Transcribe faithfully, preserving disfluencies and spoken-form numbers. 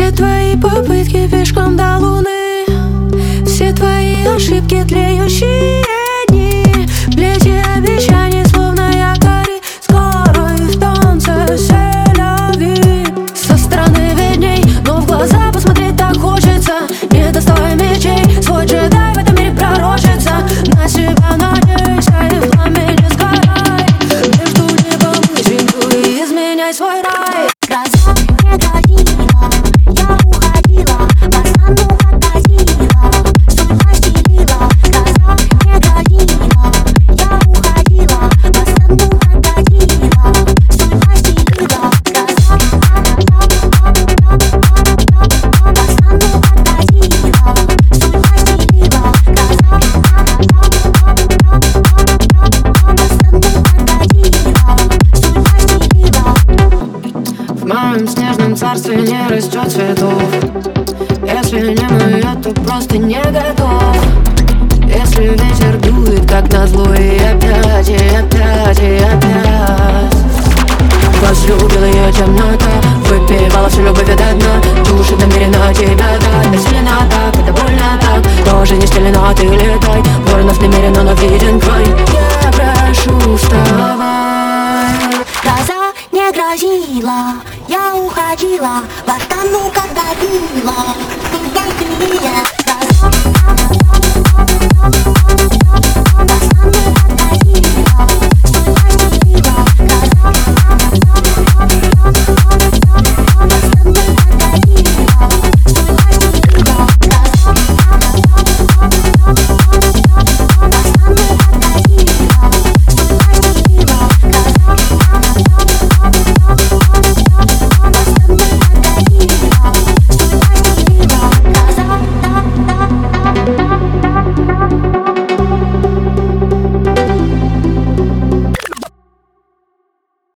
Все твои попытки пешком до луны, все твои ошибки, тлеющие дни, плети обещаний, словно якори, скорой в танце селяви. Со стороны видней, но в глаза посмотреть так хочется. Не доставай мечей, свой джедай в этом мире пророчится. На себя надейся и в пламени сгорай. Между небом и землей изменяй свой рай. Гроза не грозила, я уходила, по стану отгазила, судьба стелила. Гроза не грозила, я уходила, по стану отгазила, судьба стелила. Гроза по стану отгазила, судьба стелила. Гроза по стану отгазила, судьба стелила. В моем снежном царстве не растет цветов. Если не моя, то просто не готов. Если ветер дует, как назло, и опять, и опять, и опять. Возлюбила я темнота, выпивала всю любовь до дна. Души намерена тебя дать, насильно так, это больно так. Тоже не стелена, ты летай, воронов намеренно, но виден край. Я прошу, вставай. Гроза не грозила, я уходила, по стану как давила, судьба стелила. Гроза